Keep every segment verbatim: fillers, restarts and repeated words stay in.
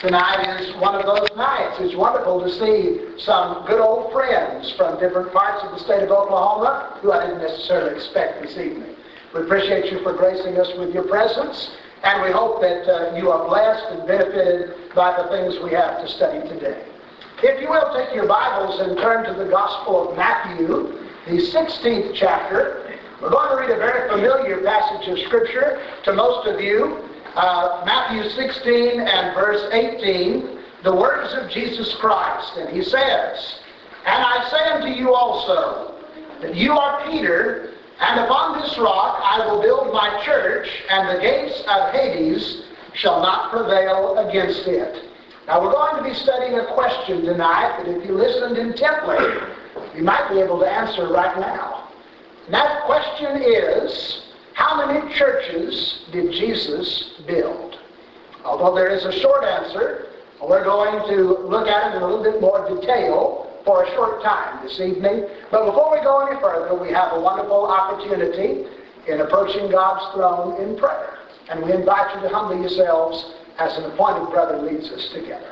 Tonight is one of those nights. It's wonderful to see some good old friends from different parts of the state of Oklahoma who I didn't necessarily expect this evening. We appreciate you for gracing us with your presence, and we hope that uh, you are blessed and benefited by the things we have to study today. If you will, take your Bibles and turn to the Gospel of Matthew, the sixteenth chapter. We're going to read a very familiar passage of Scripture to most of you. Uh, Matthew sixteen and verse eighteen, the words of Jesus Christ. And he says, "And I say unto you also, that you are Peter, and upon this rock I will build my church, and the gates of Hades shall not prevail against it." Now we're going to be studying a question tonight that if you listened intently, you might be able to answer right now. And that question is, how many churches did Jesus build? Although there is a short answer, we're going to look at it in a little bit more detail for a short time this evening. But before we go any further, we have a wonderful opportunity in approaching God's throne in prayer. And we invite you to humble yourselves as an appointed brother leads us together.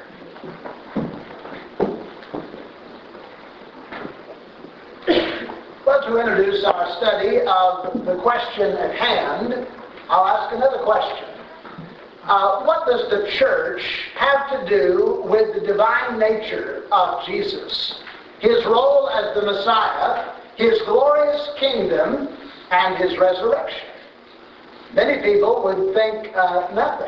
Well, to introduce our study of the question at hand, I'll ask another question. Uh, what does the church have to do with the divine nature of Jesus? His role as the Messiah, His glorious kingdom, and His resurrection? Many people would think uh, nothing.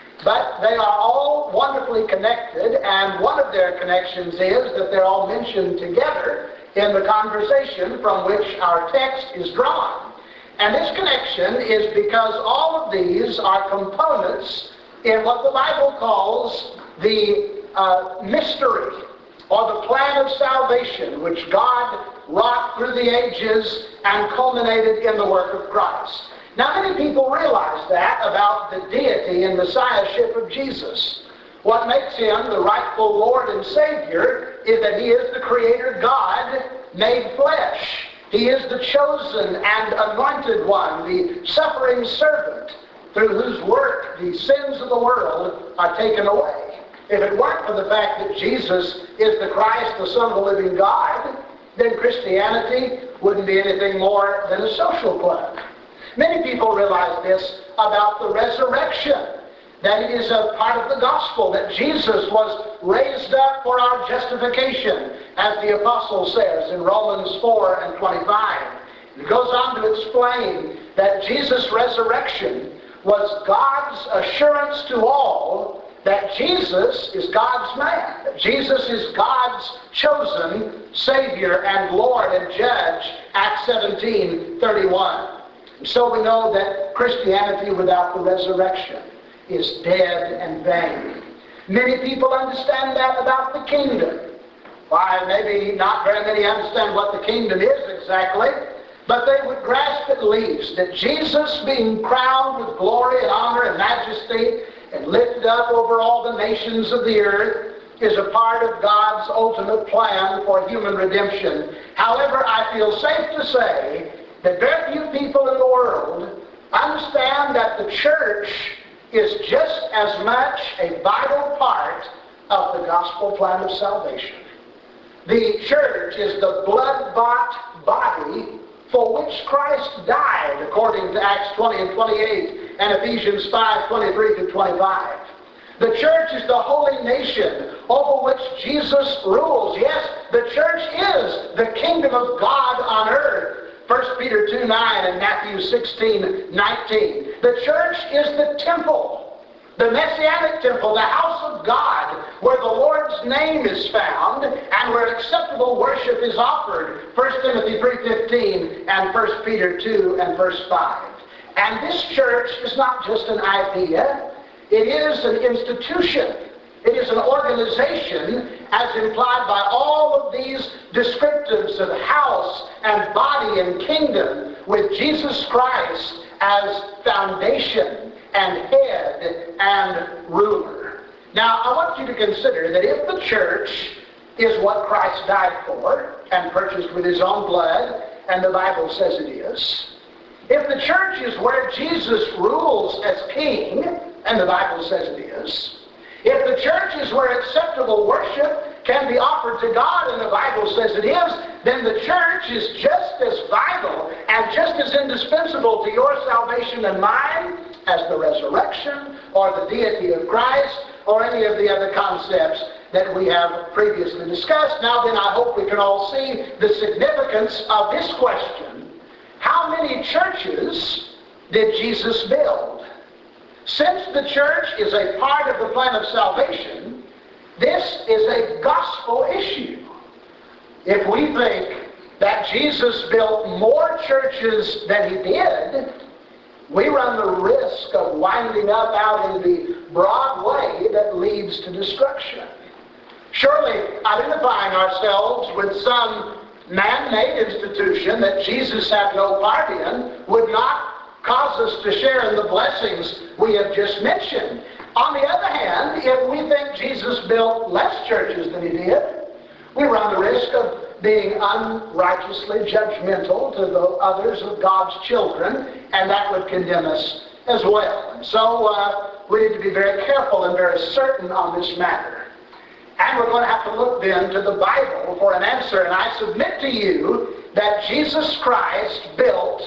But they are all wonderfully connected, and one of their connections is that they're all mentioned together in the conversation from which our text is drawn. And this connection is because all of these are components in what the Bible calls the uh, mystery, or the plan of salvation, which God wrought through the ages and culminated in the work of Christ. Now, many people realize that about the deity and messiahship of Jesus. What makes Him the rightful Lord and Savior is that He is the Creator God made flesh. He is the chosen and anointed one, the suffering servant, through whose work the sins of the world are taken away. If it weren't for the fact that Jesus is the Christ, the Son of the living God, then Christianity wouldn't be anything more than a social club. Many people realize this about the resurrection, that it is a part of the gospel, that Jesus was raised up for our justification, as the apostle says in Romans four and twenty-five. It goes on to explain that Jesus' resurrection was God's assurance to all that Jesus is God's man, that Jesus is God's chosen Savior and Lord and Judge, Acts seventeen thirty-one. And so we know that Christianity without the resurrection is dead and vain. Many people understand that about the kingdom. Why, maybe not very many understand what the kingdom is exactly, but they would grasp at least that Jesus, being crowned with glory and honor and majesty and lifted up over all the nations of the earth, is a part of God's ultimate plan for human redemption. However, I feel safe to say that very few people in the world understand that the church is just as much a vital part of the gospel plan of salvation. The church is the blood-bought body for which Christ died, according to Acts twenty and twenty-eight and Ephesians five, twenty-three to twenty-five. The church is the holy nation over which Jesus rules. Yes, the church is the kingdom of God on earth. First Peter two nine and Matthew sixteen nineteen. The church is the temple, the messianic temple, the house of God, where the Lord's name is found and where acceptable worship is offered. First Timothy three fifteen and First Peter two and verse five. And this church is not just an idea, it is an institution. It is an organization, as implied by all of these descriptives of house and body and kingdom, with Jesus Christ as foundation and head and ruler. Now, I want you to consider that if the church is what Christ died for and purchased with His own blood, and the Bible says it is, if the church is where Jesus rules as king, and the Bible says it is, If the church is where acceptable worship can be offered to God, and the Bible says it is, then the church is just as vital and just as indispensable to your salvation and mine as the resurrection or the deity of Christ or any of the other concepts that we have previously discussed. Now then, I hope we can all see the significance of this question. How many churches did Jesus build? Since the church is a part of the plan of salvation, this is a gospel issue. If we think that Jesus built more churches than he did, we run the risk of winding up out in the broad way that leads to destruction. Surely, identifying ourselves with some man-made institution that Jesus had no part in would not cause us to share in the blessings we have just mentioned. On the other hand, if we think Jesus built less churches than he did, we run the risk of being unrighteously judgmental to the others of God's children, and that would condemn us as well. And so uh, we need to be very careful and very certain on this matter. And we're going to have to look then to the Bible for an answer. And I submit to you that Jesus Christ built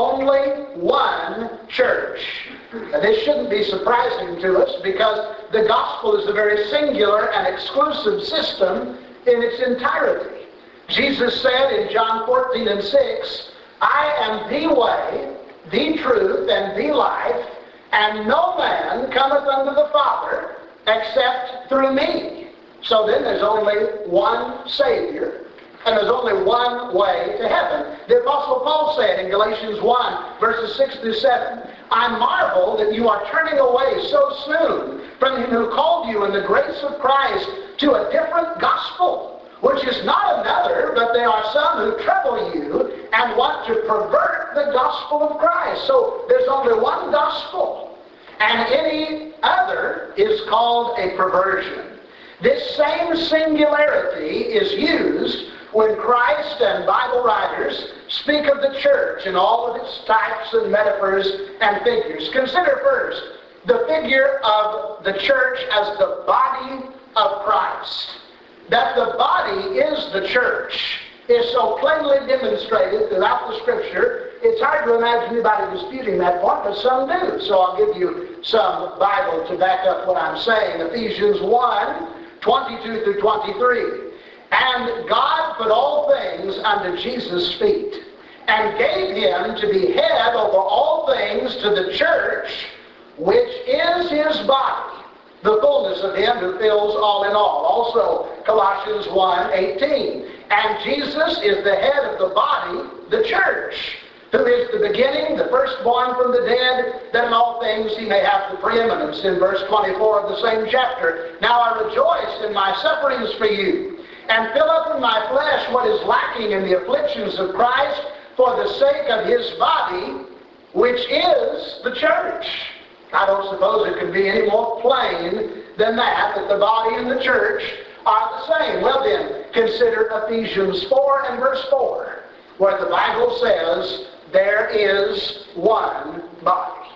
only one church. Now, this shouldn't be surprising to us because the gospel is a very singular and exclusive system in its entirety. Jesus said in John fourteen and six, I am the way, the truth, and the life, and no man cometh unto the Father except through me. So then there's only one Savior, and there's only one way to heaven. The Apostle Paul said in Galatians one, verses six through seven, I marvel that you are turning away so soon from him who called you in the grace of Christ to a different gospel, which is not another, but there are some who trouble you and want to pervert the gospel of Christ. So there's only one gospel, and any other is called a perversion. This same singularity is used when Christ and Bible writers speak of the church in all of its types and metaphors and figures. Consider first the figure of the church as the body of Christ. That the body is the church is so plainly demonstrated throughout the Scripture, it's hard to imagine anybody disputing that point, but some do. So I'll give you some Bible to back up what I'm saying. Ephesians one, twenty-two through twenty-three. And God put all things under Jesus' feet, and gave him to be head over all things to the church, which is his body, the fullness of him who fills all in all. Also, Colossians one eighteen. And Jesus is the head of the body, the church, who is the beginning, the firstborn from the dead, that in all things he may have the preeminence, in verse twenty-four of the same chapter. Now I rejoice in my sufferings for you, and fill up in my flesh what is lacking in the afflictions of Christ, for the sake of his body, which is the church. I don't suppose it could be any more plain than that, that the body and the church are the same. Well then, consider Ephesians four and verse four, where the Bible says, there is one body.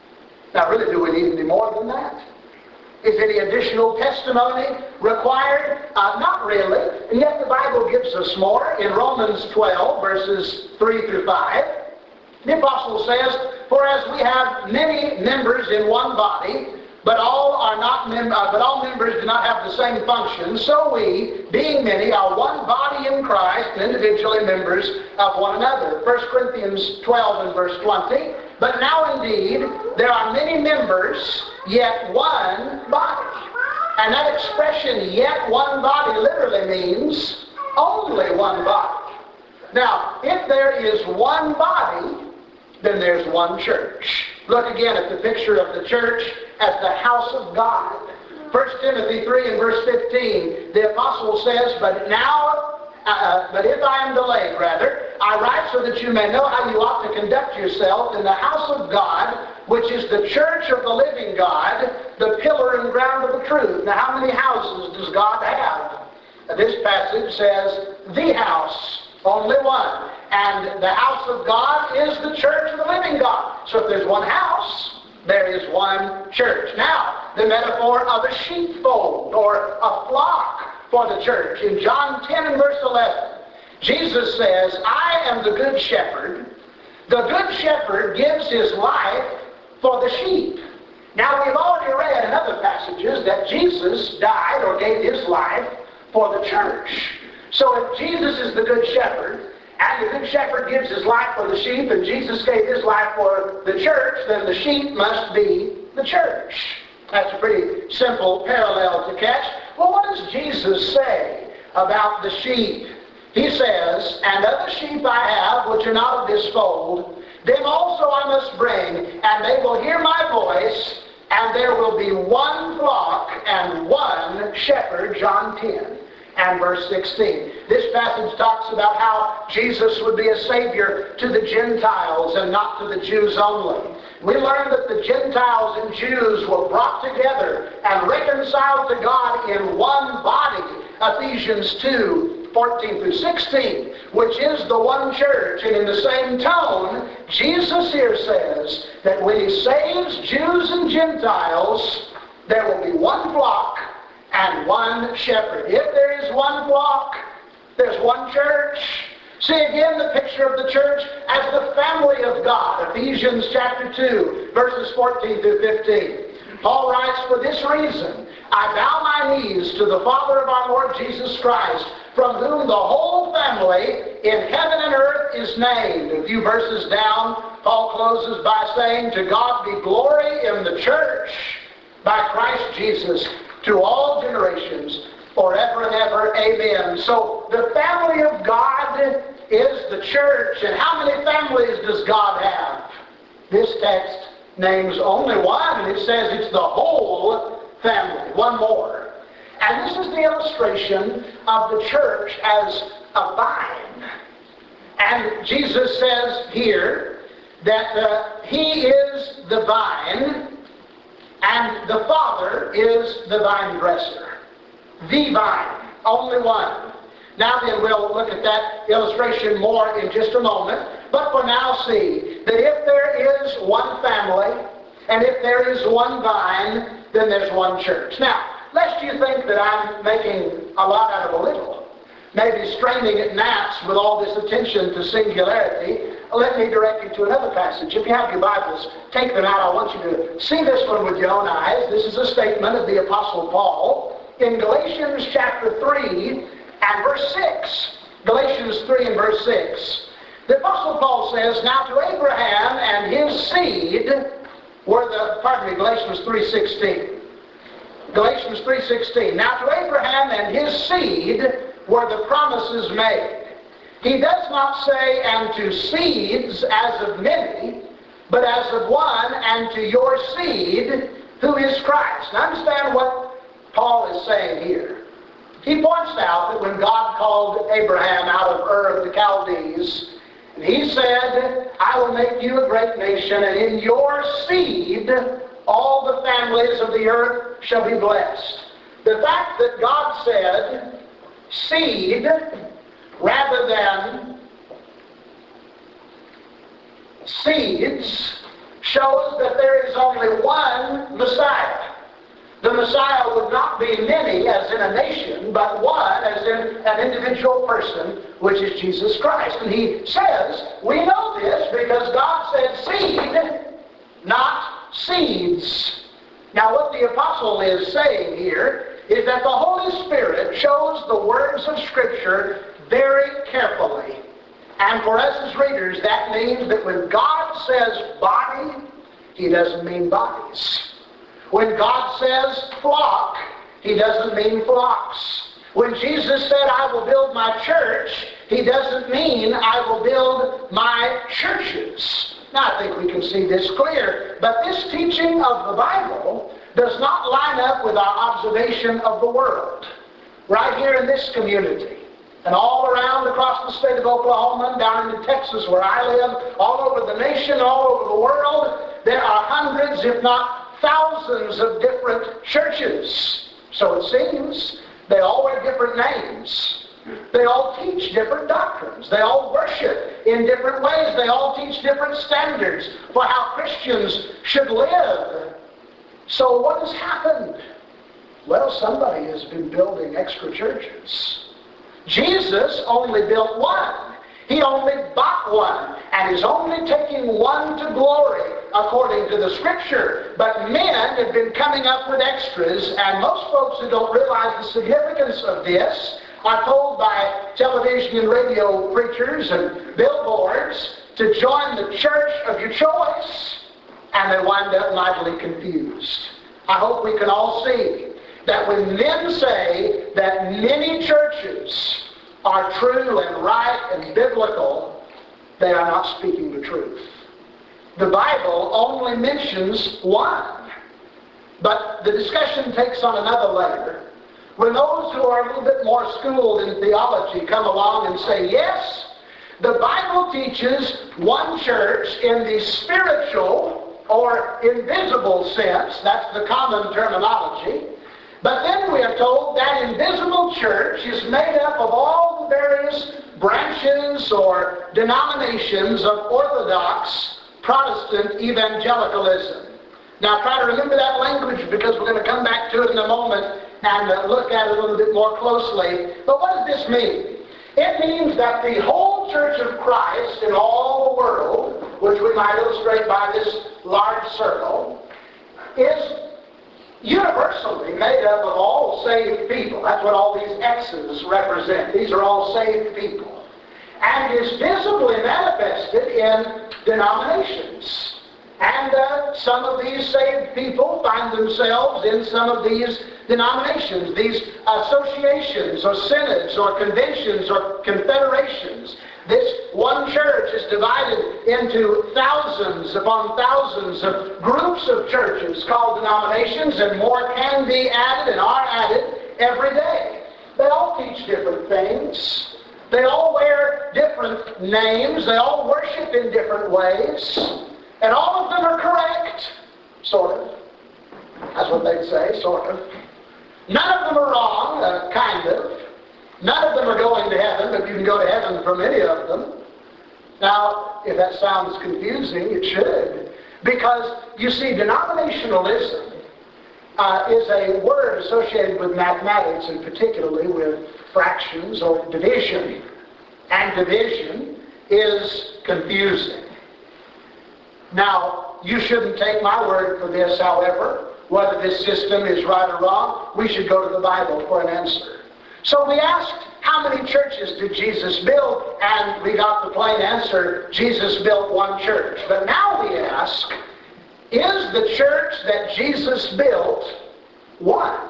Now really, do we need any more than that? Is any additional testimony required? Uh, not really. And yet the Bible gives us more. In Romans twelve, verses three through five, the apostle says, for as we have many members in one body, but all are not mem- uh, but all members do not have the same function, so we, being many, are one body in Christ, and individually members of one another. First Corinthians twelve and verse twenty. But now indeed there are many members, yet one body. And that expression, yet one body, literally means only one body. Now, if there is one body, then there's one church. Look again at the picture of the church as the house of God. First Timothy three and verse fifteen, the apostle says, But now, uh, but if I am delayed, rather, I write so that you may know how you ought to conduct yourself in the house of God, which is the church of the living God, the pillar and ground of the truth. Now, how many houses does God have? This passage says, the house, only one. And the house of God is the church of the living God. So if there's one house, there is one church. Now, the metaphor of a sheepfold or a flock for the church. In John ten and verse eleven, Jesus says, I am the good shepherd. The good shepherd gives his life for the sheep. Now, we've already read in other passages that Jesus died or gave his life for the church. So if Jesus is the good shepherd, and the good shepherd gives his life for the sheep, and Jesus gave his life for the church, then the sheep must be the church. That's a pretty simple parallel to catch. Well, what does Jesus say about the sheep? He says, and other sheep I have which are not of this fold, them also I must bring, and they will hear my voice, and there will be one flock and one shepherd, John ten and verse sixteen. This passage talks about how Jesus would be a Savior to the Gentiles and not to the Jews only. We learn that the Gentiles and Jews were brought together and reconciled to God in one body, Ephesians two, fourteen through sixteen, which is the one church. And in the same tone, Jesus here says that when he saves Jews and Gentiles, there will be one flock and one shepherd. If there is one flock, there's one church. See again the picture of the church as the family of God. Ephesians chapter two, verses fourteen through fifteen. Paul writes, for this reason, I bow my knees to the Father of our Lord Jesus Christ, from whom the whole family in heaven and earth is named. A few verses down, Paul closes by saying, to God be glory in the church by Christ Jesus to all generations, forever and ever. Amen. So the family of God is the church. And how many families does God have? This text names only one, and it says it's the whole family. One more. And this is the illustration of the church as a vine. And Jesus says here that uh, he is the vine, and the Father is the vine dresser. The vine, only one. Now then, we'll look at that illustration more in just a moment. But for now, see that if there is one family, and if there is one vine, then there's one church. Now, lest you think that I'm making a lot out of a little, maybe straining at gnats with all this attention to singularity, let me direct you to another passage. If you have your Bibles, take them out. I want you to see this one with your own eyes. This is a statement of the Apostle Paul in Galatians chapter three and verse six. Galatians three and verse six. The Apostle Paul says, now to Abraham and his seed were the, pardon me, Galatians three sixteen. Galatians three sixteen. Now to Abraham and his seed were the promises made. He does not say, and to seeds as of many, but as of one, and to your seed, who is Christ. Now understand what Paul is saying here. He points out that when God called Abraham out of Ur of the Chaldees, and he said, I will make you a great nation, and in your seed all the families of the earth shall be blessed. The fact that God said seed rather than seeds shows that there is only one Messiah. The Messiah would not be many as in a nation, but one as in an individual person, which is Jesus Christ. And he says, we know this because God said seed, not seeds. Now what the apostle is saying here is that the Holy Spirit chose the words of Scripture very carefully. And for us as readers, that means that when God says body, he doesn't mean bodies. When God says flock, he doesn't mean flocks. When Jesus said, I will build my church, he doesn't mean I will build my churches. Now, I think we can see this clear. But this teaching of the Bible does not line up with our observation of the world. Right here in this community, and all around across the state of Oklahoma and down into Texas where I live, all over the nation, all over the world, there are hundreds, if not thousands of different churches. So it seems they all wear different names. They all teach different doctrines. They all worship in different ways. They all teach different standards for how Christians should live. So what has happened? Well, somebody has been building extra churches. Jesus only built one. He only bought one, and is only taking one to glory, according to the Scripture. But men have been coming up with extras, and most folks who don't realize the significance of this are told by television and radio preachers and billboards to join the church of your choice, and they wind up mightily confused. I hope we can all see that when men say that many churches are true and right and biblical, they are not speaking the truth. The Bible only mentions one. But the discussion takes on another layer when those who are a little bit more schooled in theology come along and say, yes, the Bible teaches one church in the spiritual or invisible sense. That's the common terminology. But then we are told that invisible church is made up of all the various branches or denominations of Orthodox Protestant evangelicalism. Now try to remember that language, because we're going to come back to it in a moment and uh, look at it a little bit more closely. But what does this mean? It means that the whole Church of Christ in all the world, which we might illustrate by this large circle, is universally made up of all saved people. That's what all these X's represent. These are all saved people. And is visibly manifested in denominations. And uh, some of these saved people find themselves in some of these denominations, these associations or synods or conventions or confederations. This one church is divided into thousands upon thousands of groups of churches called denominations, and more can be added and are added every day. They all teach different things. They all wear different names. They all worship in different ways. And all of them are correct, sort of. That's what they'd say, sort of. None of them are wrong, uh, kind of. None of them are going to heaven, but you can go to heaven from any of them. Now, if that sounds confusing, it should. Because, you see, denominationalism uh, is a word associated with mathematics, and particularly with fractions or division. And division is confusing. Now, you shouldn't take my word for this, however. Whether this system is right or wrong, we should go to the Bible for an answer. So we asked, how many churches did Jesus build? And we got the plain answer, Jesus built one church. But now we ask, is the church that Jesus built one?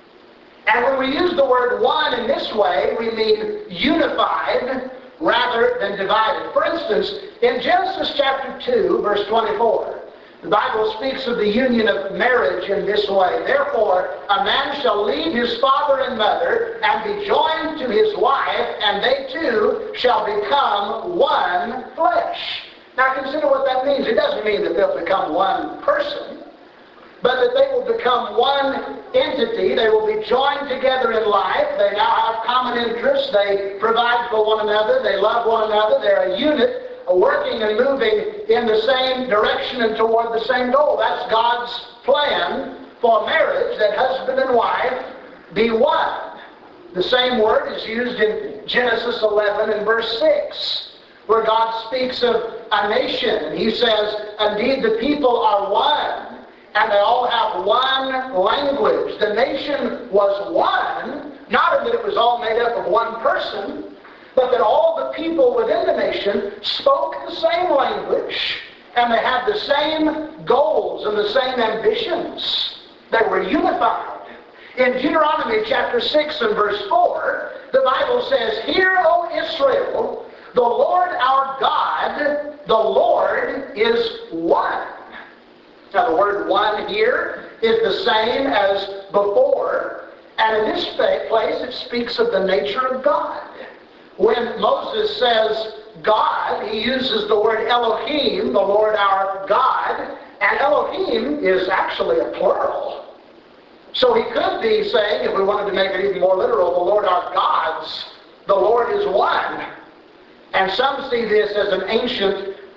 And when we use the word one in this way, we mean unified rather than divided. For instance, in Genesis chapter two, verse twenty-four, the Bible speaks of the union of marriage in this way. Therefore, a man shall leave his father and mother and be joined to his wife, and they two shall become one flesh. Now consider what that means. It doesn't mean that they'll become one person, but that they will become one entity. They will be joined together in life. They now have common interests. They provide for one another. They love one another. They're a unit, working and moving in the same direction and toward the same goal. That's God's plan for marriage, that husband and wife be one. The same word is used in Genesis eleven and verse six, where God speaks of a nation. He says, indeed the people are one, and they all have one language. The nation was one, not in that it was all made up of one person, but that all the people within the nation spoke the same language, and they had the same goals and the same ambitions. They were unified. In Deuteronomy chapter six and verse four, the Bible says, Hear, O Israel, the Lord our God, the Lord is one. Now the word one here is the same as before, and in this place it speaks of the nature of God. When Moses says God, he uses the word Elohim, the Lord our God, and Elohim is actually a plural. So he could be saying, if we wanted to make it even more literal, the Lord our gods, the Lord is one. And some see this as an ancient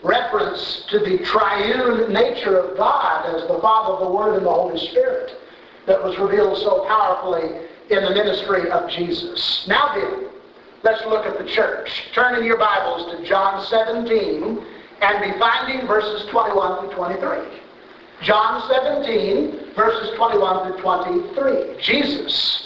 reference to the triune nature of God as the Father, the Word, and the Holy Spirit that was revealed so powerfully in the ministry of Jesus. Now then, let's look at the church. Turn in your Bibles to John seventeen and be finding verses twenty-one through twenty-three. John seventeen, verses twenty-one through twenty-three. Jesus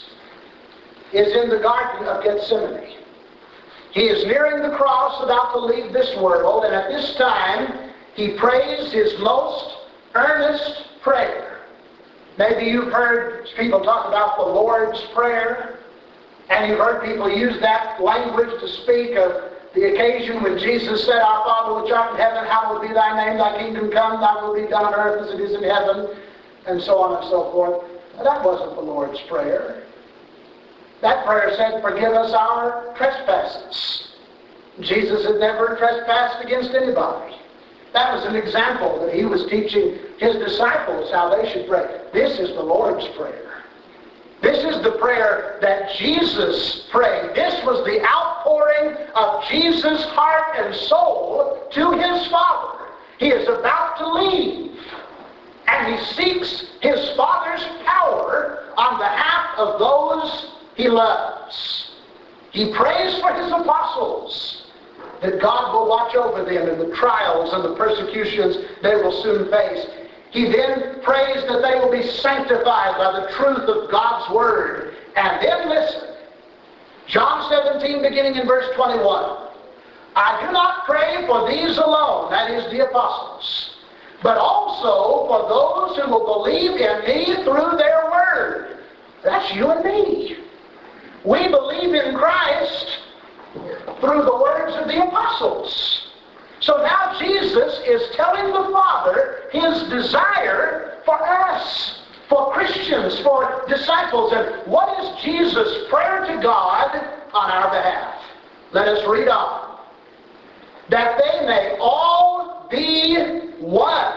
is in the Garden of Gethsemane. He is nearing the cross, about to leave this world, and at this time he prays his most earnest prayer. Maybe you've heard people talk about the Lord's Prayer, and you've heard people use that language to speak of the occasion when Jesus said, "Our Father which art in heaven, hallowed be thy name, thy kingdom come, thy will be done on earth as it is in heaven," and so on and so forth. Now, that wasn't the Lord's Prayer. That prayer said, "Forgive us our trespasses." Jesus had never trespassed against anybody. That was an example that he was teaching his disciples how they should pray. This is the Lord's Prayer. This is the prayer that Jesus prayed. This was the outpouring of Jesus' heart and soul to his Father. He is about to leave, and he seeks his Father's power on behalf of those he loves. He prays for his apostles that God will watch over them in the trials and the persecutions they will soon face. He then prays that they will be sanctified by the truth of God's Word. And then listen, John seventeen, beginning in verse twenty-one. "I do not pray for these alone," that is the apostles, "but also for those who will believe in me through their word." That's you and me. We believe in Christ through the words of the apostles. So now Jesus is telling the Father his desire for us, for Christians, for disciples. And what is Jesus' prayer to God on our behalf? Let us read on. "That they may all be one,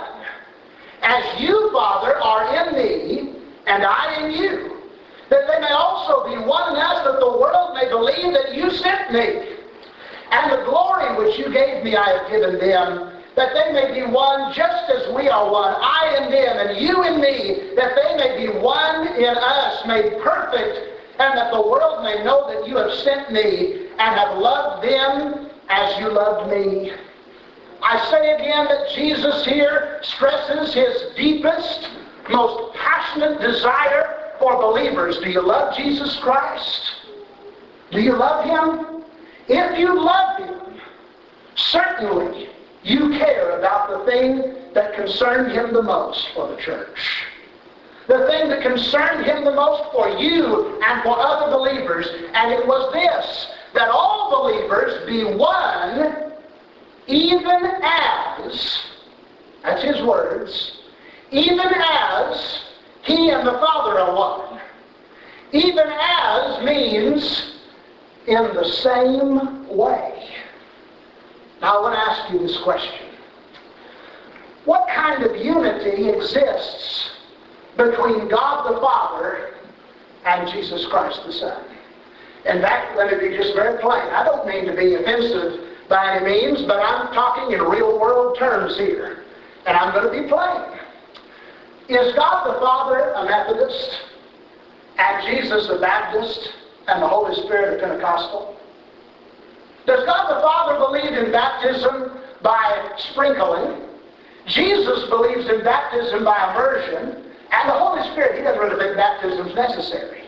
as you, Father, are in me, and I in you. That they may also be one in us, that the world may believe that you sent me. And the glory which you gave me I have given them, that they may be one just as we are one, I in them and you in me, that they may be one in us, made perfect, and that the world may know that you have sent me and have loved them as you loved me." I say again that Jesus here stresses his deepest, most passionate desire for believers. Do you love Jesus Christ? Do you love him? If you love him, certainly you care about the thing that concerned him the most for the church. The thing that concerned him the most for you and for other believers. And it was this, that all believers be one, even as, that's his words, even as he and the Father are one. Even as means in the same way. Now I want to ask you this question. What kind of unity exists between God the Father and Jesus Christ the Son? In fact, let me be just very plain. I don't mean to be offensive by any means, but I'm talking in real world terms here. And I'm going to be plain. Is God the Father a Methodist, and Jesus a Baptist, and the Holy Spirit a Pentecostal? Does God the Father believe in baptism by sprinkling? Jesus believes in baptism by immersion, and the Holy Spirit, he doesn't really think baptism is necessary.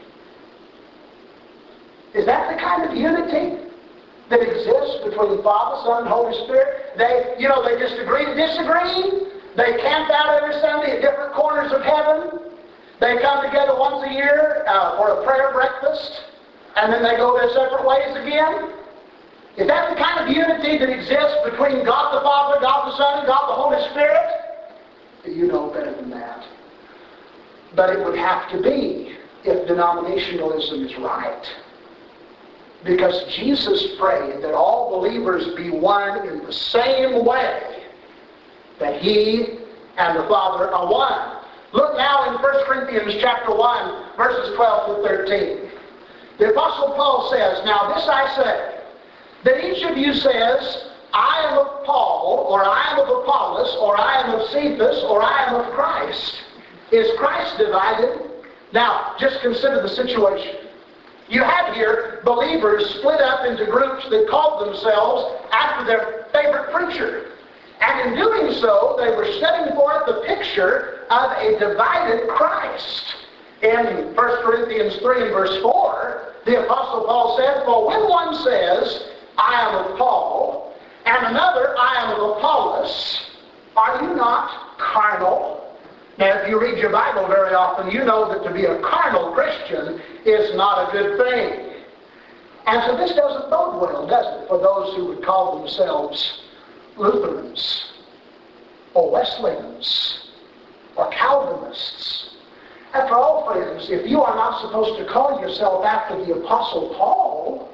Is that the kind of unity that exists between Father, Son, and Holy Spirit? They, you know, they just agree to disagree. They camp out every Sunday at different corners of heaven. They come together once a year uh, for a prayer breakfast, and then they go their separate ways again. Is that the kind of unity that exists between God the Father, God the Son, and God the Holy Spirit? You know better than that. But it would have to be if denominationalism is right. Because Jesus prayed that all believers be one in the same way that he and the Father are one. Look now in First Corinthians chapter one, verses twelve to thirteen. The Apostle Paul says, "Now this I say, that each of you says, I am of Paul, or I am of Apollos, or I am of Cephas, or I am of Christ. Is Christ divided? Now, just consider the situation. You have here believers split up into groups that called themselves after their favorite preacher. And in doing so, they were setting forth the picture of a divided Christ. In First Corinthians three and verse four, the Apostle Paul said, "For when one says, I am of Paul, and another, I am of Apollos, are you not carnal?" Now, if you read your Bible very often, you know that to be a carnal Christian is not a good thing. And so this doesn't bode well, does it, for those who would call themselves Lutherans, or Wesleyans, or Calvinists. After all, friends, if you are not supposed to call yourself after the Apostle Paul,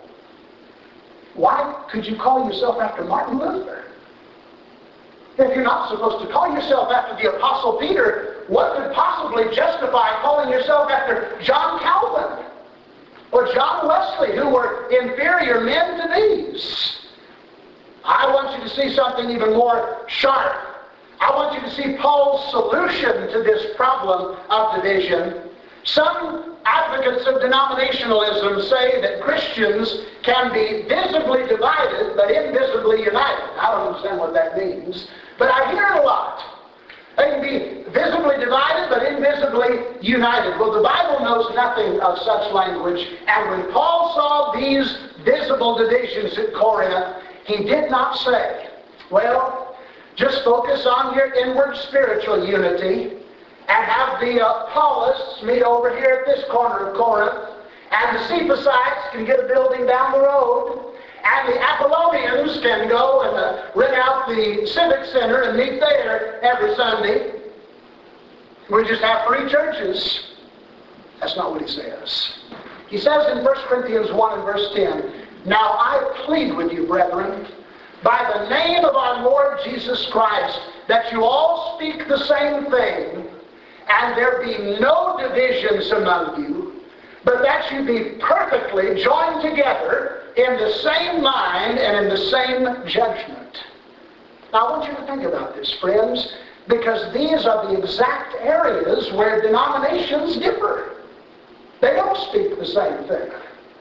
why could you call yourself after Martin Luther? If you're not supposed to call yourself after the Apostle Peter, what could possibly justify calling yourself after John Calvin or John Wesley, who were inferior men to these? I want you to see something even more sharp. I want you to see Paul's solution to this problem of division. Some advocates of denominationalism say that Christians can be visibly divided but invisibly united. I don't understand what that means, but I hear it a lot. They can be visibly divided but invisibly united. Well, the Bible knows nothing of such language, and when Paul saw these visible divisions at Corinth, he did not say, well, just focus on your inward spiritual unity and have the Apollos meet over here at this corner of Corinth, and the Cephasites can get a building down the road, and the Apollonians can go and uh, rent out the Civic Center and meet there every Sunday. We just have three churches. That's not what he says. He says in First Corinthians one and verse ten, "Now I plead with you, brethren, by the name of our Lord Jesus Christ, that you all speak the same thing, and there be no divisions among you, but that you be perfectly joined together in the same mind and in the same judgment." Now I want you to think about this, friends, because these are the exact areas where denominations differ. They don't speak the same thing.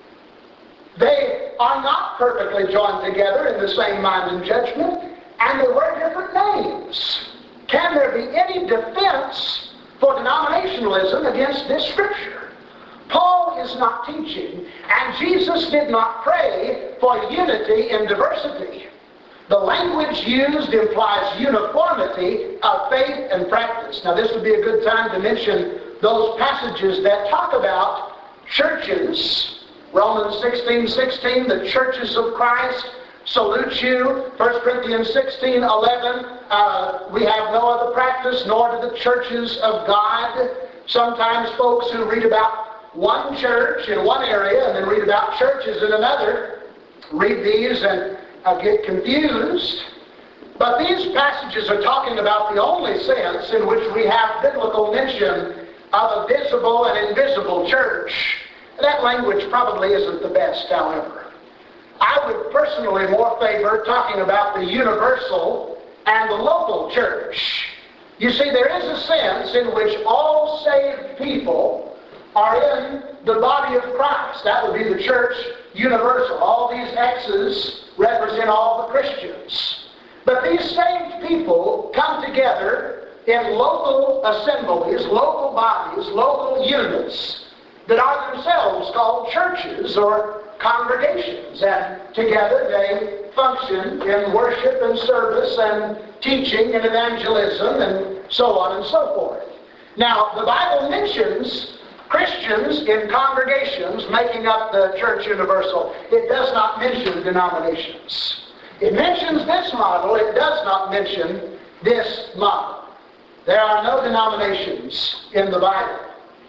They are not perfectly joined together in the same mind and judgment, and they wear different names. Can there be any defense for denominationalism against this scripture? Paul is not teaching, and Jesus did not pray for unity in diversity. The language used implies uniformity of faith and practice. Now this would be a good time to mention those passages that talk about churches. Romans sixteen sixteen, the churches of Christ salute you. First Corinthians sixteen eleven, uh, we have no other practice, nor do the churches of God. Sometimes folks who read about one church in one area and then read about churches in another read these and uh, get confused. But these passages are talking about the only sense in which we have biblical mention of a visible and invisible church. That language probably isn't the best, however. I would personally more favor talking about the universal and the local church. You see, there is a sense in which all saved people are in the body of Christ. That would be the church universal. All these X's represent all the Christians. But these saved people come together in local assemblies, local bodies, local units that are themselves called churches or congregations, and together they function in worship and service and teaching and evangelism and so on and so forth. Now, the Bible mentions Christians in congregations making up the church universal. It does not mention denominations. It mentions this model. It does not mention this model. There are no denominations in the Bible.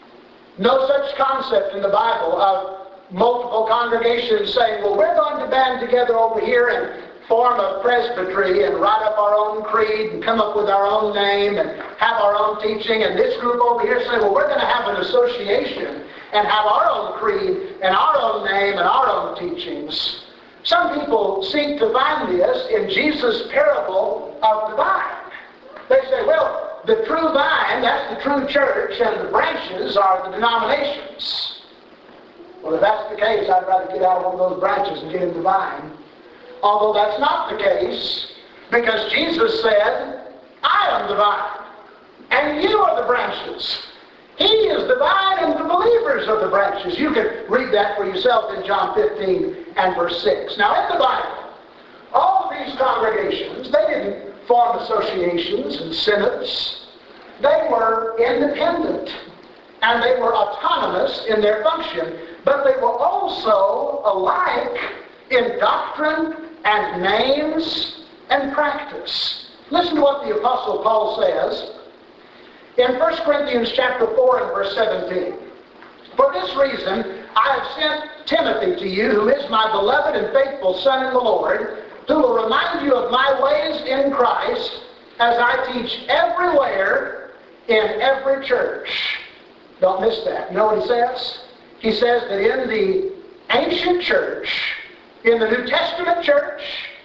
No such concept in the Bible of multiple congregations saying, well, we're going to band together over here and form a presbytery and write up our own creed and come up with our own name and have our own teaching, and this group over here say, well, we're going to have an association and have our own creed and our own name and our own teachings. Some people seek to find this in Jesus' parable of the vine. They say, well, the true vine, that's the true church, and the branches are the denominations. Well, if that's the case, I'd rather get out of one of those branches and get in the vine. Although that's not the case, because Jesus said, I am the vine, and you are the branches. He is the vine, and the believers are the branches. You can read that for yourself in John fifteen and verse six. Now, in the Bible, all of these congregations, they didn't form associations and synods. They were independent, and they were autonomous in their function, but they were also alike in doctrine and names and practice. Listen to what the Apostle Paul says in First Corinthians chapter four and verse seventeen. For this reason I have sent Timothy to you, who is my beloved and faithful son in the Lord, who will remind you of my ways in Christ, as I teach everywhere in every church. Don't miss that. You know what he says? He says that in the ancient church, in the New Testament church,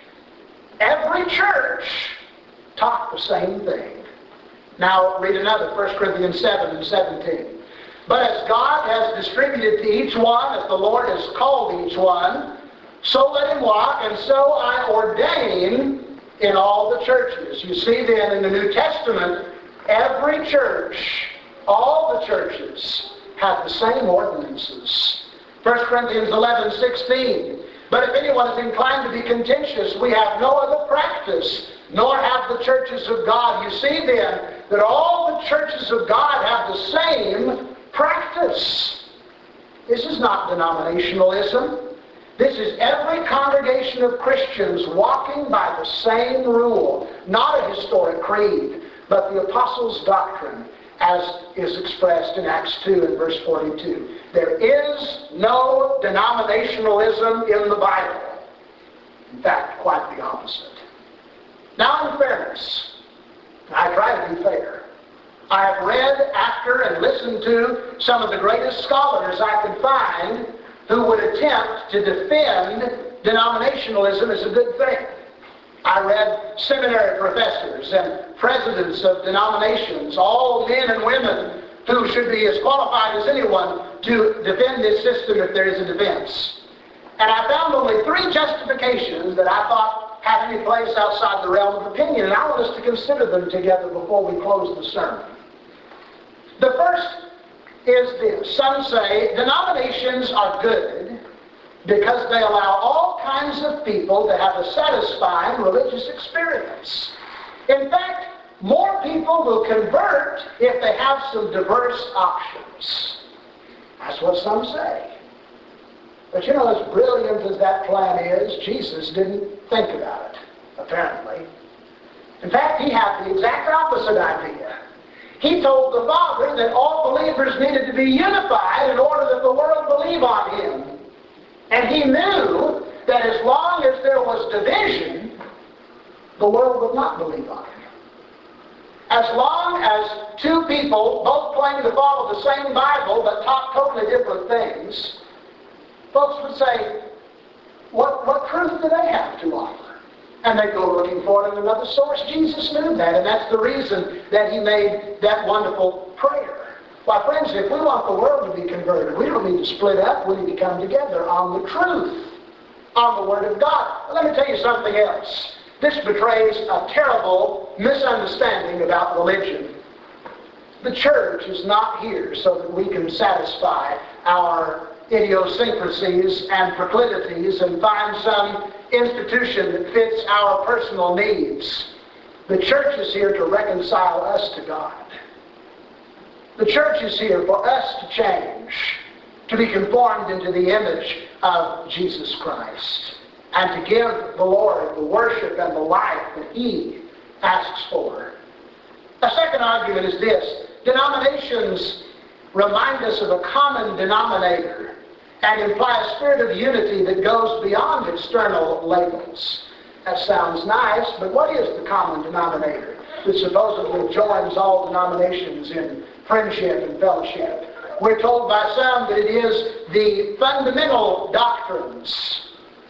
every church taught the same thing. Now read another, First Corinthians seven and seventeen. But as God has distributed to each one, as the Lord has called each one, so let him walk, and so I ordain in all the churches. You see then in the New Testament, every church, all the churches, have the same ordinances. First Corinthians eleven sixteen. But if anyone is inclined to be contentious, we have no other practice, nor have the churches of God. You see then that all the churches of God have the same practice. This is not denominationalism. This is every congregation of Christians walking by the same rule, not a historic creed, but the apostles' doctrine, as is expressed in Acts two and verse forty-two. There is no denominationalism in the Bible. In fact, quite the opposite. Now, in fairness, I try to be fair. I have read after and listened to some of the greatest scholars I could find who would attempt to defend denominationalism as a good thing. I read seminary professors and presidents of denominations, all men and women who should be as qualified as anyone to defend this system if there is a defense. And I found only three justifications that I thought had any place outside the realm of opinion, and I want us to consider them together before we close the sermon. The first is this. Some say denominations are good because they allow all kinds of people to have a satisfying religious experience. In fact, more people will convert if they have some diverse options. That's what some say. But you know, as brilliant as that plan is, Jesus didn't think about it, apparently. In fact, he had the exact opposite idea. He told the Father that all believers needed to be unified in order that the world believe on him. And he knew that as long as there was division, the world would not believe on him. As long as two people both claimed to follow the same Bible but taught totally different things, folks would say, what, what truth do they have to offer? And they'd go looking for it in another source. Jesus knew that, and that's the reason that he made that wonderful prayer. Why, friends, if we want the world to be converted, we don't need to split up. We need to come together on the truth, on the Word of God. But let me tell you something else. This betrays a terrible misunderstanding about religion. The church is not here so that we can satisfy our idiosyncrasies and proclivities and find some institution that fits our personal needs. The church is here to reconcile us to God. The church is here for us to change, to be conformed into the image of Jesus Christ, and to give the Lord the worship and the life that he asks for. A second argument is this. Denominations remind us of a common denominator and imply a spirit of unity that goes beyond external labels. That sounds nice, but what is the common denominator that supposedly joins all denominations in friendship and fellowship? We're told by some that it is the fundamental doctrines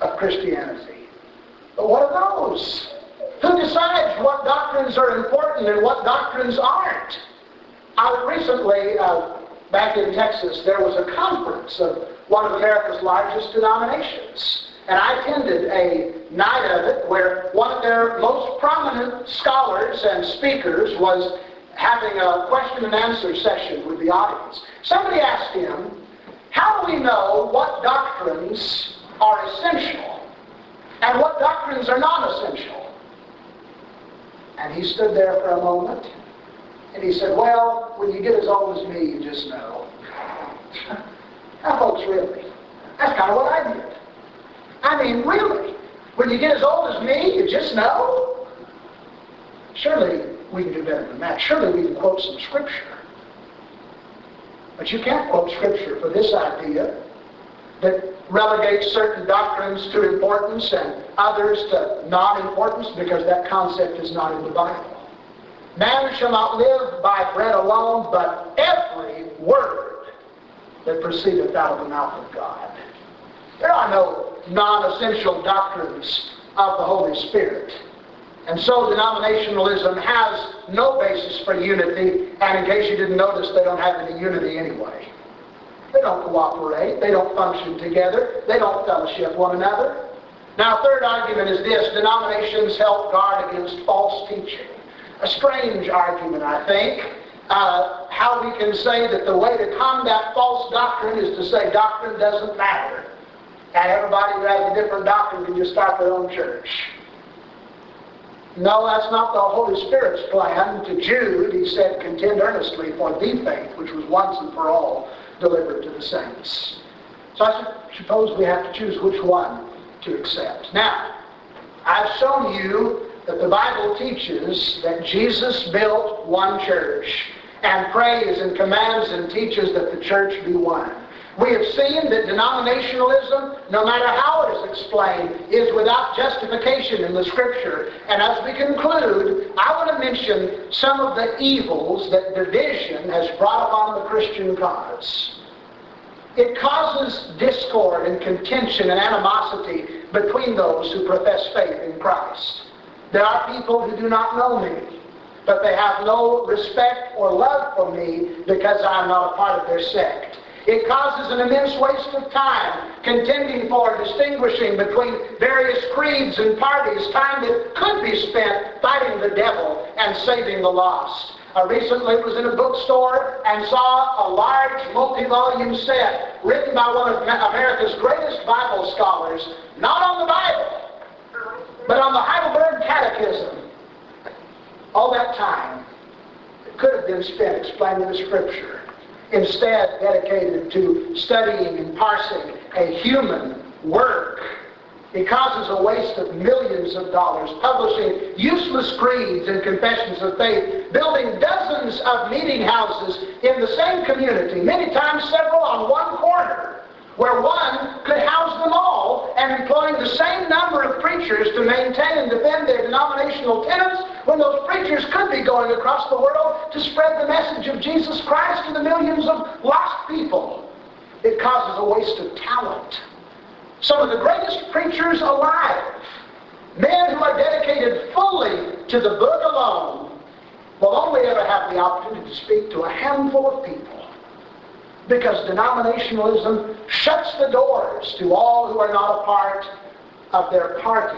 of Christianity. But what are those? Who decides what doctrines are important and what doctrines aren't? I recently, uh, back in Texas, there was a conference of one of America's largest denominations. And I attended a night of it where one of their most prominent scholars and speakers was having a question and answer session with the audience. Somebody asked him, how do we know what doctrines are essential and what doctrines are non-essential? And he stood there for a moment and he said, well, when you get as old as me, you just know. Now, folks, really, that's kind of what I did. I mean, really, when you get as old as me, you just know? Surely we can do better than that. Surely we can quote some Scripture. But you can't quote Scripture for this idea that relegates certain doctrines to importance and others to non-importance, because that concept is not in the Bible. Man shall not live by bread alone, but every word that proceedeth out of the mouth of God. There are no non-essential doctrines of the Holy Spirit. And so denominationalism has no basis for unity, and in case you didn't notice, they don't have any unity anyway. They don't cooperate, they don't function together, they don't fellowship one another. Now, third argument is this: denominations help guard against false teaching. A strange argument, I think. Uh, how we can say that the way to combat false doctrine is to say doctrine doesn't matter. And everybody who has a different doctrine can just start their own church. No, that's not the Holy Spirit's plan. To Jude, he said, contend earnestly for the faith, which was once and for all delivered to the saints. So I suppose we have to choose which one to accept. Now, I've shown you that the Bible teaches that Jesus built one church and prays and commands and teaches that the church be one. We have seen that denominationalism, no matter how it is explained, is without justification in the Scripture. And as we conclude, I want to mention some of the evils that division has brought upon the Christian cause. It causes discord and contention and animosity between those who profess faith in Christ. There are people who do not know me, but they have no respect or love for me because I am not a part of their sect. It causes an immense waste of time, contending for, distinguishing between various creeds and parties, time that could be spent fighting the devil and saving the lost. I recently was in a bookstore and saw a large multi-volume set written by one of America's greatest Bible scholars, not on the Bible, but on the Heidelberg Catechism. All that time could have been spent explaining the Scripture, instead dedicated to studying and parsing a human work. It causes a waste of millions of dollars, publishing useless creeds and confessions of faith, building dozens of meeting houses in the same community, many times several on one corner, where one could house them all, and employing the same number of preachers to maintain and defend their denominational tenets, when those preachers could be going across the world to spread the message of Jesus Christ to the millions of lost people. It causes a waste of talent. Some of the greatest preachers alive, men who are dedicated fully to the book alone, will only ever have the opportunity to speak to a handful of people, because denominationalism shuts the doors to all who are not a part of their party.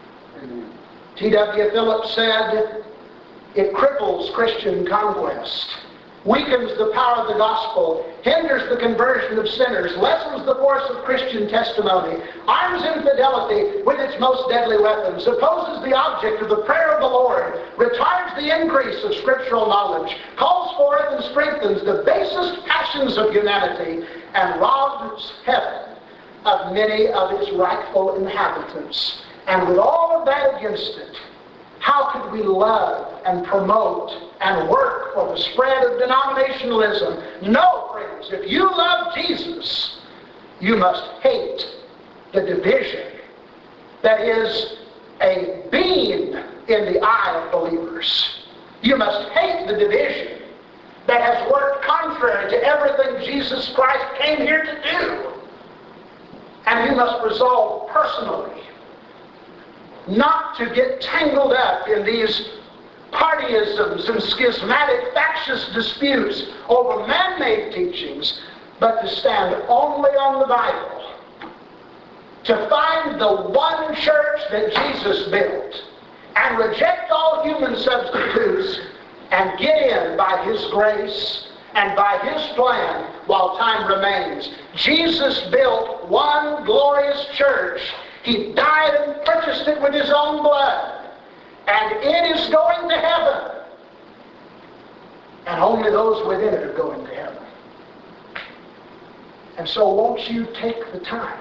T W Phillips said, it cripples Christian conquest, weakens the power of the gospel, hinders the conversion of sinners, lessens the force of Christian testimony, arms infidelity with its most deadly weapons, opposes the object of the prayer of the Lord, retards the increase of scriptural knowledge, calls forth and strengthens the basest passions of humanity, and robs heaven of many of its rightful inhabitants. And with all of that against it, how could we love and promote and work for the spread of denominationalism? No, friends, if you love Jesus, you must hate the division that is a beam in the eye of believers. You must hate the division that has worked contrary to everything Jesus Christ came here to do. And you must resolve personally not to get tangled up in these partyisms and schismatic factious disputes over man-made teachings, but to stand only on the Bible, to find the one church that Jesus built and reject all human substitutes and get in by His grace and by His plan while time remains. Jesus built one glorious church. He died and purchased it with His own blood. And it is going to heaven. And only those within it are going to heaven. And so won't you take the time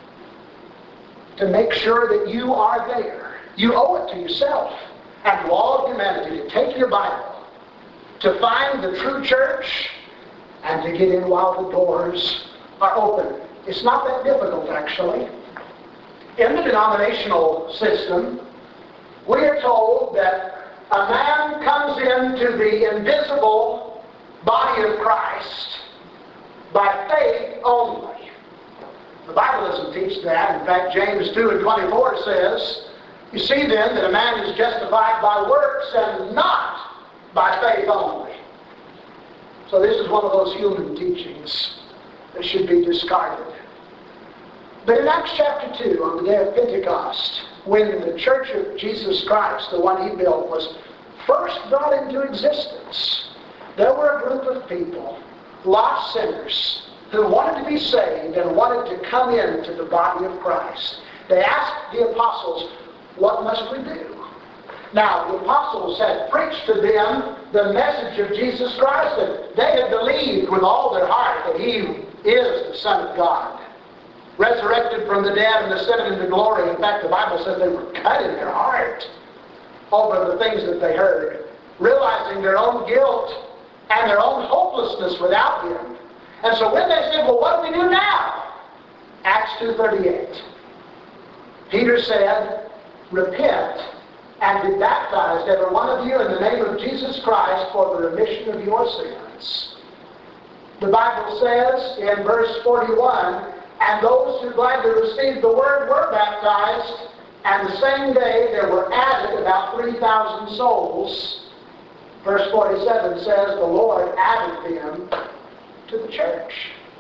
to make sure that you are there. You owe it to yourself and to all of humanity to take your Bible, to find the true church, and to get in while the doors are open. It's not that difficult, actually. In the denominational system, we are told that a man comes into the invisible body of Christ by faith only. The Bible doesn't teach that. In fact, James two and twenty-four says, you see then that a man is justified by works and not by faith only. So this is one of those human teachings that should be discarded. But in Acts chapter two, on the day of Pentecost, when the church of Jesus Christ, the one He built, was first brought into existence, there were a group of people, lost sinners, who wanted to be saved and wanted to come into the body of Christ. They asked the apostles, what must we do? Now, the apostles had preached to them the message of Jesus Christ, and they had believed with all their heart that He is the Son of God, resurrected from the dead and ascended into glory. In fact, the Bible says they were cut in their heart over the things that they heard, realizing their own guilt and their own hopelessness without Him. And so when they said, well, what do we do now? Acts two thirty-eight. Peter said, repent and be baptized, every one of you, in the name of Jesus Christ for the remission of your sins. The Bible says in verse forty-one, and those who gladly received the word were baptized, and the same day there were added about three thousand souls. Verse forty-seven says, the Lord added them to the church.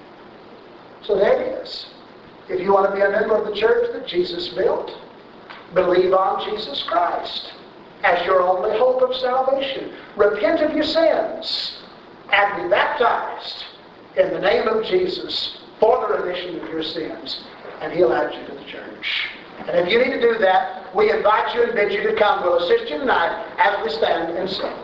So there it is. If you want to be a member of the church that Jesus built, believe on Jesus Christ as your only hope of salvation. Repent of your sins and be baptized in the name of Jesus for the remission of your sins, and He'll add you to the church. And if you need to do that, we invite you and bid you to come. We'll assist you tonight as we stand and sing.